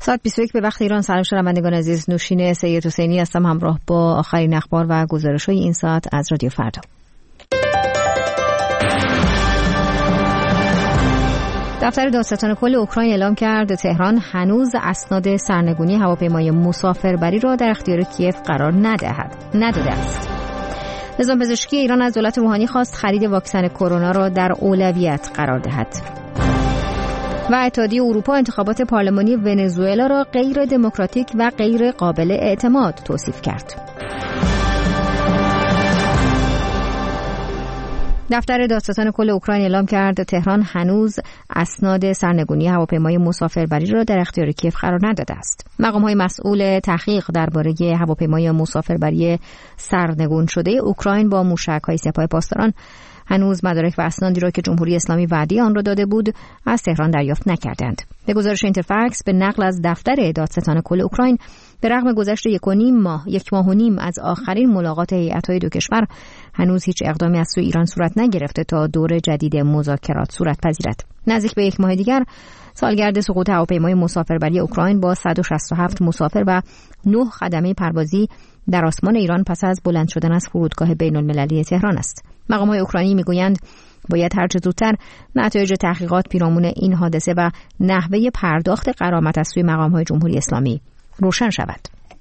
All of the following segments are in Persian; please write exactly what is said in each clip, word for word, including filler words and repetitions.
ساعت بیست و یک به وقت ایران. سلام شنوندگان عزیز، نوشین سید حسینی هستم همراه با آخرین اخبار و گزارش‌های این ساعت از رادیو فردا. دفتر دادستان کل اوکراین اعلام کرد تهران هنوز اسناد سرنگونی هواپیمای مسافربری را در اختیار کیف قرار ندهد نداده است. نظام پزشکی ایران از دولت روحانی خواست خرید واکسن کرونا را در اولویت قرار دهد. و اتحادیه اروپا انتخابات پارلمانی ونزوئلا را غیر دموکراتیک و غیر قابل اعتماد توصیف کرد. دفتر دادستان کل اوکراین اعلام کرد تهران هنوز اسناد سرنگونی هواپیمای مسافربری را در اختیار کیف قرار نداده است. مقام‌های مسئول تحقیق درباره هواپیمای مسافربری سرنگون شده اوکراین با موشک‌های سپاه پاسداران هنوز مدارک و اسنادی را که جمهوری اسلامی وعده آن را داده بود از تهران دریافت نکردند. به گزارش اینترفکس به نقل از دفتر دادستان کل اوکراین، به رغم گذشت یک و نیم ماه یک ماه و نیم از آخرین ملاقات هیئت‌های دو کشور، هنوز هیچ اقدامی از سوی ایران صورت نگرفته تا دور جدید مذاکرات صورت پذیرد. نزدیک به یک ماه دیگر سالگرد سقوط هواپیمای مسافربری اوکراین با صد و شصت و هفت مسافر و نه خدمه پروازی در آسمان ایران پس از بلند شدن از فرودگاه بین‌المللی تهران است. مقام‌های اوکراینی میگویند باید هرچه زودتر نتایج تحقیقات پیرامون این حادثه و نحوه پرداخت غرامت از سوی مقام‌های جمهوری اسلامی روشن شود.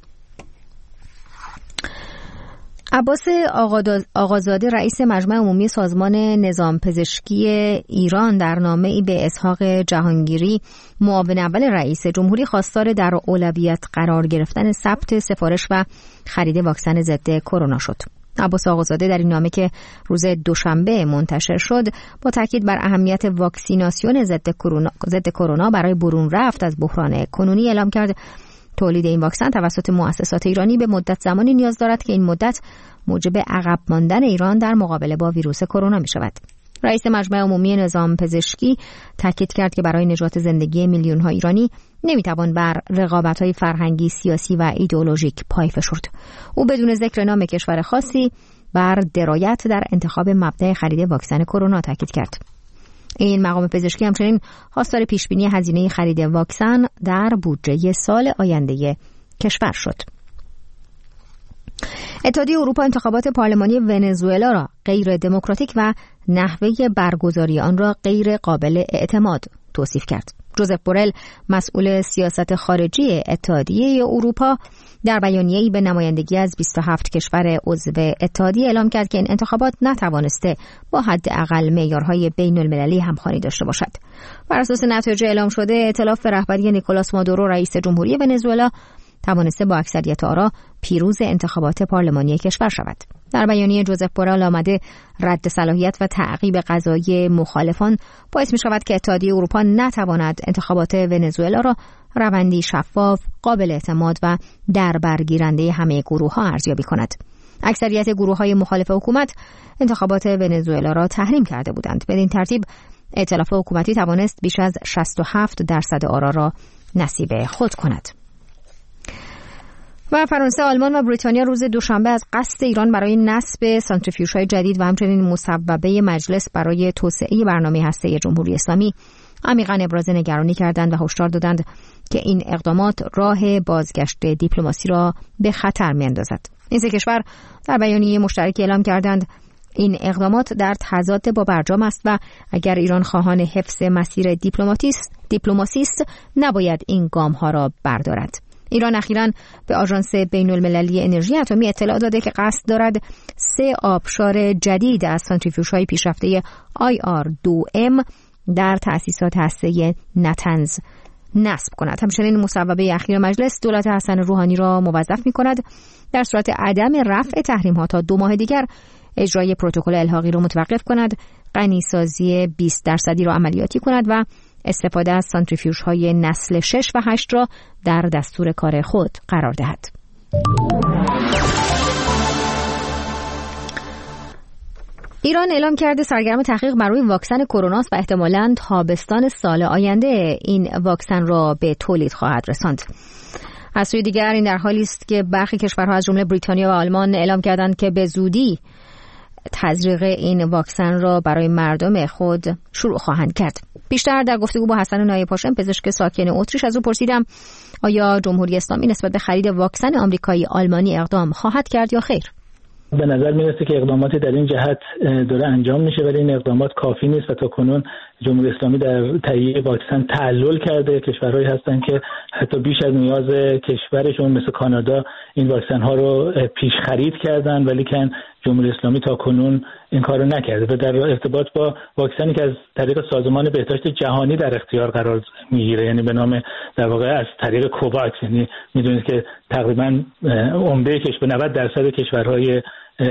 عباس آقازاده رئیس مجمع عمومی سازمان نظام پزشکی ایران در نامه‌ای به اسحاق جهانگیری معاون اول رئیس جمهوری خواستار در اولویت قرار گرفتن ثبت سفارش و خرید واکسن ضد کرونا شد. عباس آقازاده در این نامه که روز دوشنبه منتشر شد با تاکید بر اهمیت واکسیناسیون ضد کرونا ضد کرونا برای برون رفت از بحران کنونی اعلام کرد تولید این واکسن توسط مؤسسات ایرانی به مدت زمانی نیاز دارد که این مدت موجب عقب ماندن ایران در مقابله با ویروس کرونا می شود. رئیس مجمع عمومی نظام پزشکی تاکید کرد که برای نجات زندگی میلیون ها ایرانی نمیتوان بر رقابت های فرهنگی، سیاسی و ایدئولوژیک پای فشرد. او بدون ذکر نام کشور خاصی بر درایت در انتخاب مبدأ خرید واکسن کرونا تاکید کرد. این مقام پزشکی همچنین خواستار پیشبینی هزینه خرید واکسن در بودجه سال آینده کشور شد. اتحادیه اروپا انتخابات پارلمانی ونزوئلا را غیر دموکراتیک و نحوه برگزاری آن را غیر قابل اعتماد توصیف کرد. جوزف بورل، مسئول سیاست خارجی اتحادیه اروپا، در بیانیه‌ای به نمایندگی از بیست و هفت کشور عضو اتحادیه اعلام کرد که این انتخابات نتوانسته با حداقل معیارهای بین‌المللی همخوانی داشته باشد. بر اساس نتایج اعلام شده، ائتلاف رهبری نیکولاس مادورو رئیس جمهوری ونزوئلا توانسته با اکثریت آرا پیروز انتخابات پارلمانی کشور شود. در بیانیه جوزف بورل آمده رد صلاحیت و تعقیب قضایی مخالفان باعث می شود که اتحادیه اروپا نتواند انتخابات ونزوئلا را روندی شفاف، قابل اعتماد و در برگیرنده همه گروه ها ارزیابی کند. اکثریت گروه های مخالف حکومت انتخابات ونزوئلا را تحریم کرده بودند. بدین ترتیب ائتلاف حکومتی توانست بیش از شصت و هفت درصد آرا را نصیب خود کند. و فرانسه، آلمان و بریتانیا روز دوشنبه از قصد ایران برای نصب سانتریفیوژهای جدید و همچنین مصوبه مجلس برای توسعه برنامه هسته‌ای جمهوری اسلامی عمیقاً ابراز نگرانی کردند و هشدار دادند که این اقدامات راه بازگشت دیپلماسی را به خطر می‌اندازد. این سه کشور در بیانیه مشترکی اعلام کردند این اقدامات در تضاد با برجام است و اگر ایران خواهان حفظ مسیر دیپلماسی است نباید این گام‌ها را بردارد. ایران اخیراً به آژانس بین‌المللی انرژی اتمی اطلاع داده که قصد دارد سه آبشار جدید از سانتریفیوژهای پیشرفته آی آر دو ام در تأسیسات هسته‌ای نتنز نصب کند. همچنین مصوبه اخیر مجلس دولت حسن روحانی را موظف می‌کند در صورت عدم رفع تحریم‌ها تا دو ماه دیگر اجرای پروتکل الحاقی را متوقف کند، غنیسازی بیست درصدی را عملیاتی کند و استفاده از سانتریفیوژهای نسل شش و هشت را در دستور کار خود قرار دهد. ایران اعلام کرده سرگرم تحقیق بر روی واکسن کرونا است و احتمالاً تابستان سال آینده این واکسن را به تولید خواهد رساند. از سوی دیگر این در حالی است که برخی کشورها از جمله بریتانیا و آلمان اعلام کردند که به زودی تزریق این واکسن را برای مردم خود شروع خواهند کرد. بیشتر در گفتگو با حسن نایب هاشم پزشک ساکن اتریش از او پرسیدم آیا جمهوری اسلامی نسبت به خرید واکسن آمریکایی آلمانی اقدام خواهد کرد یا خیر؟ به نظر میرسه که اقداماتی در این جهت داره انجام میشه، ولی این اقدامات کافی نیست و تا کنون جمهوری اسلامی در تهیه واکسن تعلل کرده. کشورهایی هستن که حتی بیش از نیاز کشورشون مثل کانادا این واکسن ها رو پیش خرید کردن، ولی که جمهوری اسلامی تا کنون این کارو نکرده. و در ارتباط با واکسنی که از طریق سازمان بهداشت جهانی در اختیار قرار میگیره، یعنی به نام در واقع از طریق کوواکس، یعنی میدونید که تقریبا عمده کشور نود درصد کشورهای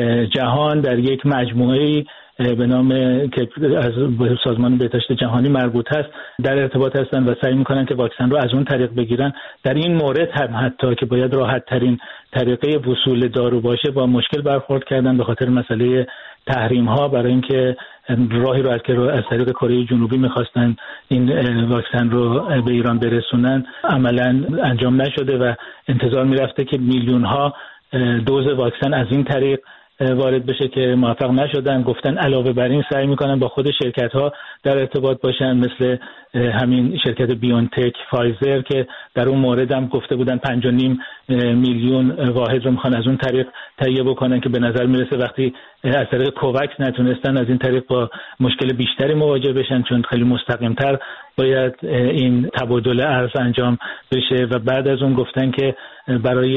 جهان در یک مجموعه‌ای به نام که از سازمان بهداشت جهانی مربوط هست در ارتباط هستن و سعی میکنن که واکسن رو از اون طریق بگیرن. در این مورد هم حتی که باید راحت ترین طریقه وصول دارو باشه با مشکل برخورد کردن به خاطر مسئله تحریم ها، برای اینکه راهی رو از که از طریق کره جنوبی میخواستن این واکسن رو به ایران برسونن عملا انجام نشده و انتظار میرفته که میلیون ها دوز واکسن از این طریق وارد بشه که موفق نشدن. گفتن علاوه بر این سعی میکنن با خود شرکت ها در ارتباط باشن، مثل همین شرکت بیونتک، فایزر که در اون مورد هم گفته بودن پنج و نیم میلیون واحد رو میخوان از اون طریق تهیه بکنن که به نظر میرسه وقتی از طریق کوواکس نتونستن از این طریق با مشکل بیشتری مواجه بشن، چون خیلی مستقیم‌تر باید این تبادل ارز انجام بشه. و بعد از اون گفتن که برای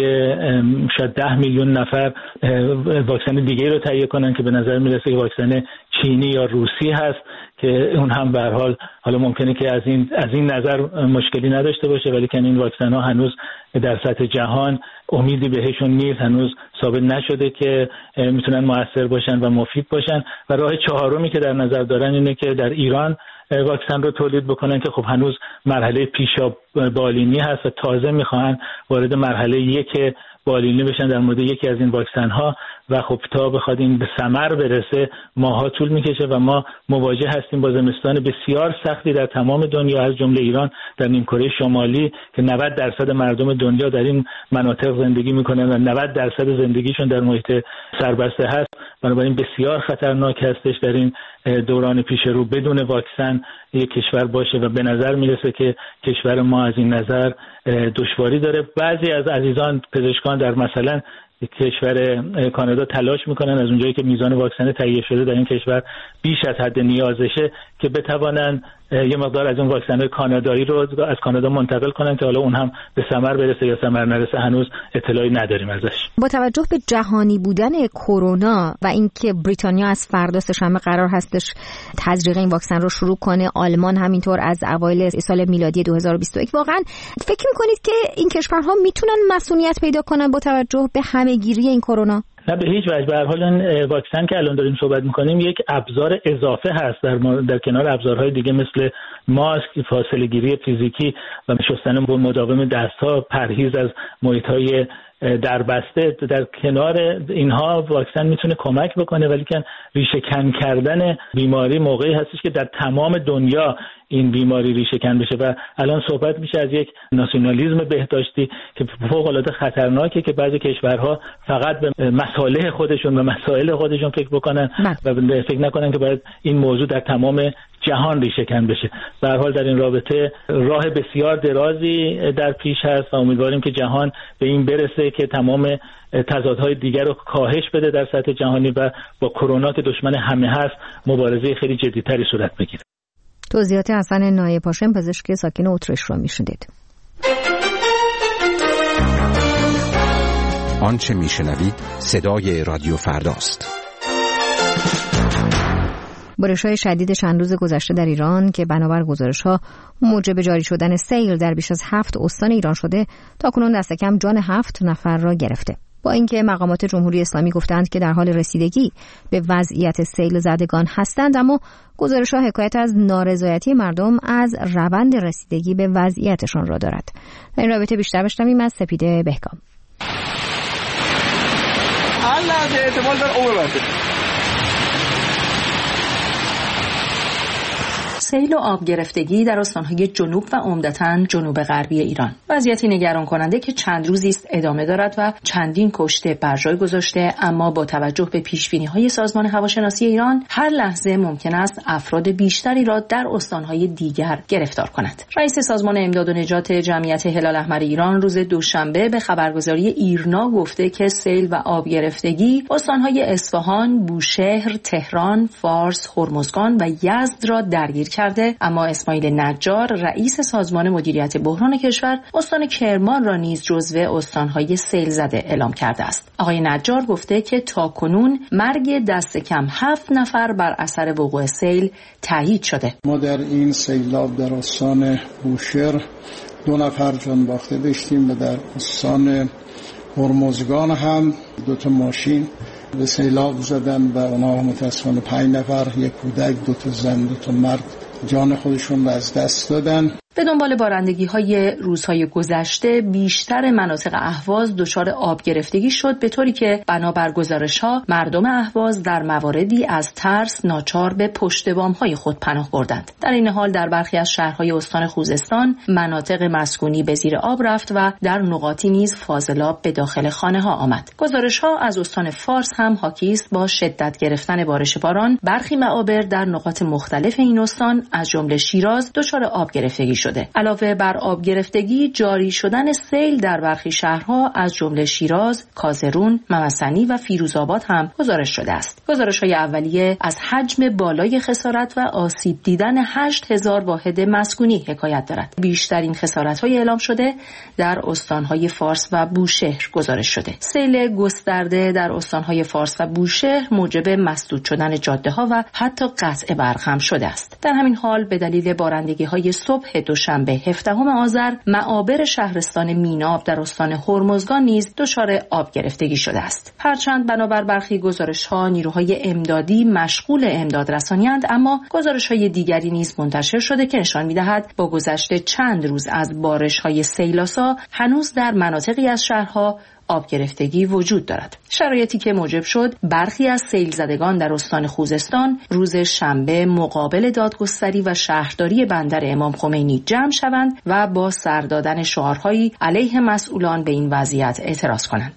شاید ده میلیون نفر واکسن دیگه رو تهیه کنن که به نظر میرسه که واکسن چینی یا روسی هست که اون هم به هر حال حالا ممکنه که از این از این نظر مشکلی نداشته باشه، ولی که این واکسن ها هنوز در سطح جهان امیدی بهشون نیست، هنوز ثابت نشده که میتونن موثر باشن و مفید باشن. و راه چهارمی که در نظر دارن اینه که در ایران واکسن رو تولید بکنن که خب هنوز مرحله پیشا بالینی هست و تازه میخوان وارد مرحله یک بالینی بشن در مورد یکی از این واکسن ها و خب تا بخواد این به ثمر برسه ماها طول میکشه و ما مواجه هستیم با زمستان بسیار سختی در تمام دنیا، از جمله ایران در نیمکره شمالی که نود درصد مردم دنیا در این مناطق زندگی میکنن و نود درصد زندگیشون در محیط سربسته هست. بنابراین بسیار خطرناک هستش در این دوران پیش رو بدون واکسن یک کشور باشه و به نظر میرسه که کشور ما از این نظر دشواری داره. بعضی از عزیزان پزشکان در مثلا کشور کانادا تلاش میکنن از اونجایی که میزان واکسن تهیه شده در این کشور بیش از حد نیازشه که بتوانن یه مقدار از اون واکسن‌های کانادایی رو از کانادا منتقل کنن که حالا اون هم به ثمر برسه یا ثمر نرسه هنوز اطلاعی نداریم ازش. با توجه به جهانی بودن کرونا و اینکه بریتانیا از فردا سه‌شنبه قرار هستش تزریق این واکسن رو شروع کنه، آلمان همینطور از اوایل سال میلادی دو هزار و بیست و یک، واقعا فکر می‌کنید که این کشورها میتونن مسئولیت پیدا کنن با توجه به همه‌گیری این کرونا؟ نه به هیچ وجه. به هر حال این واکسن که الان داریم صحبت می‌کنیم یک ابزار اضافه هست در, در کنار ابزارهای دیگه مثل ماسک، فاصله گیری فیزیکی و شستن مداوم دست‌ها، پرهیز از محیط‌های در بسته. در کنار اینها واکسن میتونه کمک بکنه، ولی که ریشه کن کردن بیماری موقعی هستش که در تمام دنیا این بیماری ریشه کن بشه و الان صحبت میشه از یک ناسیونالیسم بهداشتی که فوق العاده خطرناکه که بعضی کشورها فقط به مصالح خودشون و مسائل خودشون فکر بکنن و فکر نکنن که باید این موضوع در تمام جهان ریشه کن بشه. به هر حال در این رابطه راه بسیار درازی در پیش هست و امیدواریم که جهان به این برسه که تمام تضادهای دیگر رو کاهش بده در سطح جهانی و با کرونا که دشمن همه هست مبارزه خیلی جدی‌تری صورت بگیره. توضیحات حسن نایب هاشم پزشک ساکن اتریش رو میشنیدید. آنچه میشنوید صدای رادیو فرداست. بارش‌های شدید چند روز گذشته در ایران که بنابر گزارش‌ها موجب جاری شدن سیل در بیش از هفت استان ایران شده، تاکنون دست کم جان هفت نفر را گرفته. با اینکه مقامات جمهوری اسلامی گفتند که در حال رسیدگی به وضعیت سیل زدگان هستند، اما گزارش‌ها حکایت از نارضایتی مردم از روند رسیدگی به وضعیتشان را دارد. در این رابطه بیشتر بشنویم از سپیده بهکام. الله احتمال داره عمر برده. سیل و آب گرفتگی در استان‌های جنوب و عمدتاً جنوب غربی ایران. وضعیتی نگران کننده که چند روزی است ادامه دارد و چندین کشته بر جای گذاشته، اما با توجه به پیش‌بینی‌های سازمان هواشناسی ایران هر لحظه ممکن است افراد بیشتری را در استان‌های دیگر گرفتار کند. رئیس سازمان امداد و نجات جمعیت هلال احمر ایران روز دوشنبه به خبرگزاری ایرنا گفته که سیل و آب گرفتگی استان‌های اصفهان، بوشهر، تهران، فارس، هرمزگان و یزد را درگیر کرده، اما اسماعیل نجار رئیس سازمان مدیریت بحران کشور استان کرمان را نیز جزو استان‌های سیل زده اعلام کرده است. آقای نجار گفته که تاکنون مرگ دست کم هفت نفر بر اثر وقوع سیل تایید شده. ما در این سیلاب در استان بوشهر دو نفر جان باخته داشتیم و در استان هرمزگان هم دو تا ماشین به سیلاب زدن و اونها متاسفانه پنج نفر، یک کودک، دو تا زن، دو تا مرد جان خودشون را از دست دادن. به دنبال بارندگی‌های روزهای گذشته بیشتر مناطق اهواز دچار آب گرفتگی شد، به طوری که بنابر گزارش‌ها مردم اهواز در مواردی از ترس ناچار به پشت بام‌های خود پناه بردند. در این حال در برخی از شهرهای استان خوزستان مناطق مسکونی به زیر آب رفت و در نقاطی نیز فاضلاب به داخل خانه‌ها آمد. گزارش‌ها از استان فارس هم حاکی است با شدت گرفتن بارش باران برخی معابر در نقاط مختلف این استان از جمله شیراز دچار آب گرفتگی شده. علاوه بر آب گرفتگی، جاری شدن سیل در برخی شهرها از جمله شیراز، کازرون، ممسنی و فیروزآباد هم گزارش شده است. گزارش‌های اولیه از حجم بالای خسارت و آسیب دیدن هشت هزار واحد مسکونی حکایت دارد. بیشترین خسارت‌های اعلام شده در استان‌های فارس و بوشهر گزارش شده. سیل گسترده در استان‌های فارس و بوشهر موجب مسدود شدن جاده‌ها و حتی قطع برق هم شده است. در همین حال به دلیل بارندگی‌های صبح دوشنبه هفدهم آذر معابر شهرستان میناب در استان هرمزگان نیز دچار آب گرفتگی شده است. هرچند بنابر برخی گزارش‌ها نیروهای امدادی مشغول امداد رسانی‌اند، اما گزارش‌های دیگری نیز منتشر شده که نشان می‌دهد با گذشت چند روز از بارش‌های سیل‌آسا هنوز در مناطقی از شهرها آب گرفتگی وجود دارد. شرایطی که موجب شد برخی از سیل زدگان در استان خوزستان روز شنبه مقابل دادگستری و شهرداری بندر امام خمینی جمع شوند و با سر دادن شعارهایی علیه مسئولان به این وضعیت اعتراض کنند.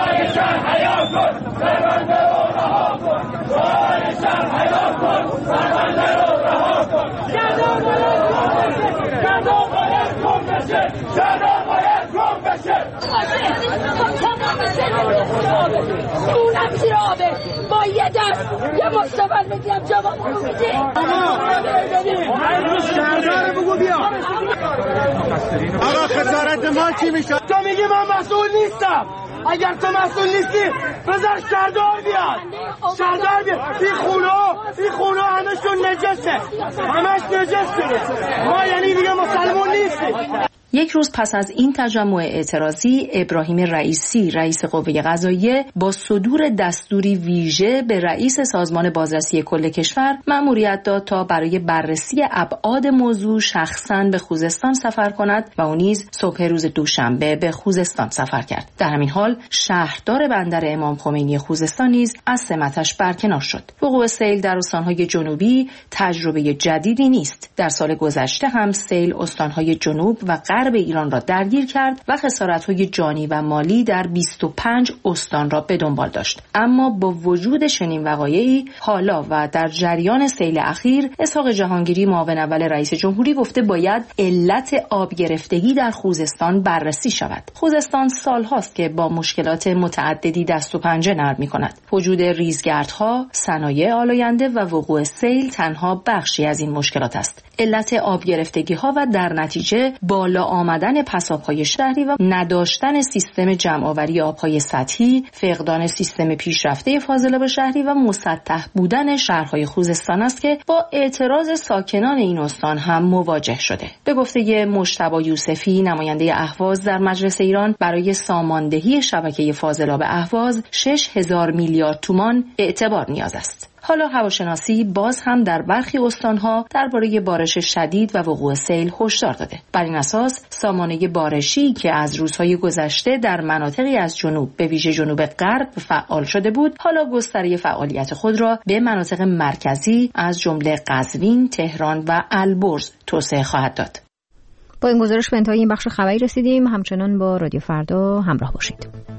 اونم زیر آبه با یه دست یه مستقبل میدیم جواب رو میدیم. شهردار بگو بیا. آقا خسارت ما چی میشه؟ تو میگی من مسئول نیستم. اگر تو مسئول نیستی بذار شهردار بیاد. شهردار بیاد. این خونه این خونه همشون نجسه. همش نجسه. ما یعنی دیگه مسلمان نیستیم. یک روز پس از این تجمع اعتراضی، ابراهیم رئیسی رئیس قوه قضاییه با صدور دستوری ویژه به رئیس سازمان بازرسی کل کشور مأموریت داد تا برای بررسی ابعاد موضوع شخصاً به خوزستان سفر کند و اون نیز صبح روز دوشنبه به خوزستان سفر کرد. در همین حال شهردار بندر امام خمینی خوزستان نیز از سمتش برکنار شد. وقوع سیل در استان‌های جنوبی تجربه جدیدی نیست. در سال گذشته هم سیل استان‌های جنوب و غرب به ایران را درگیر کرد و خسارت‌های جانی و مالی در بیست و پنج استان را به دنبال داشت. اما با وجود چنین وقایعی حالا و در جریان سیل اخیر، اسحاق جهانگیری معاون اول رئیس جمهوری گفته باید علت آب گرفتگی در خوزستان بررسی شود. خوزستان سال‌هاست که با مشکلات متعددی دست و پنجه نرم می‌کند. وجود ریزگردها، صنایع آلاینده و وقوع سیل تنها بخشی از این مشکلات است. علت آب گرفتگی‌ها و در نتیجه بالا آمدن پساب‌های شهری و نداشتن سیستم جمع‌آوری آب‌های سطحی، فقدان سیستم پیشرفته فاضلاب شهری و مسطح بودن شهرهای خوزستان است که با اعتراض ساکنان این استان هم مواجه شده. به گفته مجتبی یوسفی نماینده اهواز در مجلس ایران، برای ساماندهی شبکه فاضلاب اهواز شش هزار میلیارد تومان اعتبار نیاز است. حالا هواشناسی باز هم در برخی استانها درباره بارش شدید و وقوع سیل هشدار داده. بر این اساس سامانه بارشی که از روزهای گذشته در مناطقی از جنوب به ویژه جنوب غرب فعال شده بود، حالا گستره فعالیت خود را به مناطق مرکزی از جمله قزوین، تهران و البرز توسعه خواهد داد. با این گزارش به انتهای این بخش خبری رسیدیم. همچنان با رادیو فردا همراه باشید.